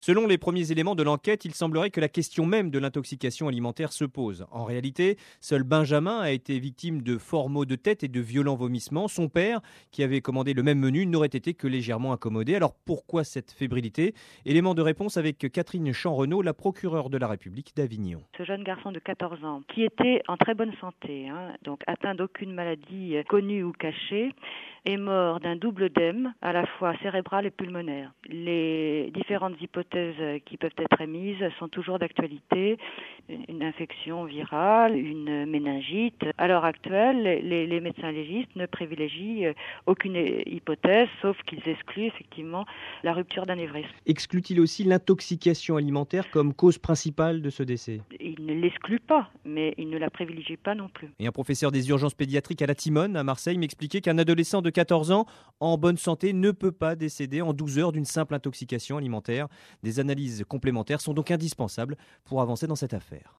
Selon les premiers éléments de l'enquête, il semblerait que la question même de l'intoxication alimentaire se pose. En réalité, seul Benjamin a été victime de forts maux de tête et de violents vomissements. Son père, qui avait commandé le même menu, n'aurait été que légèrement incommodé. Alors pourquoi cette fébrilité? Élément de réponse avec Catherine Champ-Renaud, la procureure de la République d'Avignon. Ce jeune garçon de 14 ans, qui était en très bonne santé, donc atteint d'aucune maladie connue ou cachée, est mort d'un double œdème, à la fois cérébral et pulmonaire. Les différentes hypothèses qui peuvent être émises sont toujours d'actualité. Une infection virale, une méningite. À l'heure actuelle, les médecins légistes ne privilégient aucune hypothèse, sauf qu'ils excluent effectivement la rupture d'anévrisme. Exclut-il aussi l'intoxication alimentaire comme cause principale de ce décès? Il ne l'exclut pas, mais il ne la privilégie pas non plus. Et un professeur des urgences pédiatriques à la Timone, à Marseille, m'expliquait qu'un adolescent de 14 ans en bonne santé ne peut pas décéder en 12 heures d'une simple intoxication alimentaire. Des analyses complémentaires sont donc indispensables pour avancer dans cette affaire.